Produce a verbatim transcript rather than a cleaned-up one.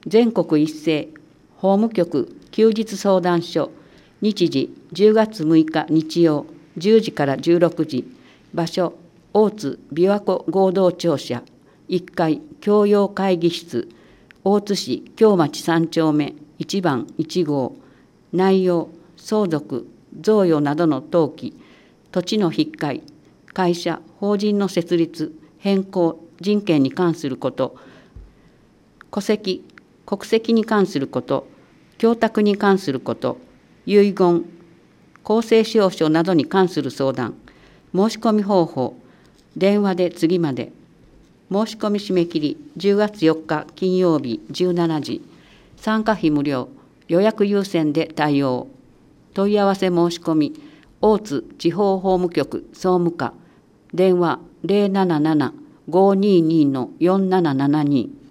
全国一斉法務局休日相談所、日時じゅうがつむいか日曜じゅうじからじゅうろくじ、場所大津琵琶湖合同庁舎いっかい教養会議室、大津市京町さんちょうめいちばんいちごう。内容相続贈与などの登記、土地の引っ換え、会社法人の設立変更人権に関すること、戸籍国籍に関すること、供託に関すること、遺言公正証書などに関する相談、申し込み方法、電話で次まで。申し込み締め切りじゅうがつよっか金曜日じゅうしちじ、参加費無料、予約優先で対応。問い合わせ申し込み、大津地方法務局総務課、電話ゼロななななごーにーにーのよんななななに。